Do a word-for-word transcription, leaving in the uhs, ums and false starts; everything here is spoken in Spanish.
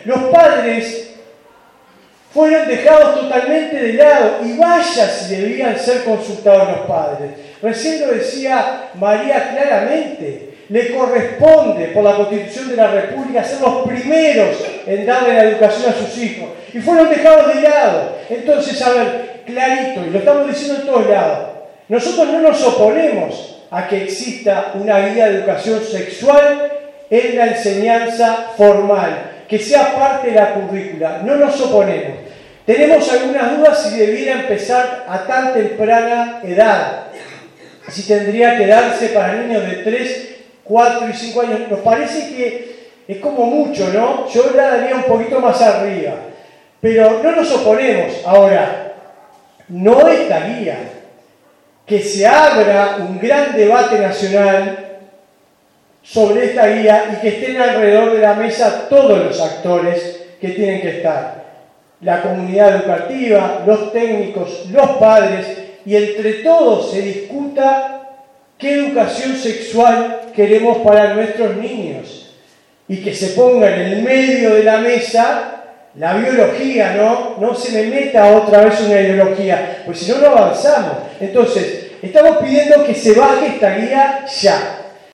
Los padres fueron dejados totalmente de lado, y vaya si debían ser consultados los padres. Recién lo decía María claramente. Le corresponde por la Constitución de la República ser los primeros en darle la educación a sus hijos. Y fueron dejados de lado. Entonces, a ver, clarito, y lo estamos diciendo en todos lados, nosotros no nos oponemos a que exista una guía de educación sexual en la enseñanza formal, que sea parte de la currícula. No nos oponemos. Tenemos algunas dudas si debiera empezar a tan temprana edad, si tendría que darse para niños de tres, cuatro y cinco años. Nos parece que es como mucho, ¿no? Yo la daría un poquito más arriba. Pero no nos oponemos. Ahora, no esta guía. Que se abra un gran debate nacional sobre esta guía y que estén alrededor de la mesa todos los actores que tienen que estar. La comunidad educativa, los técnicos, los padres, y entre todos se discuta qué educación sexual queremos para nuestros niños, y que se ponga en el medio de la mesa la biología, ¿no? No se me meta otra vez una ideología, pues si no, no avanzamos. Entonces, estamos pidiendo que se baje esta guía ya.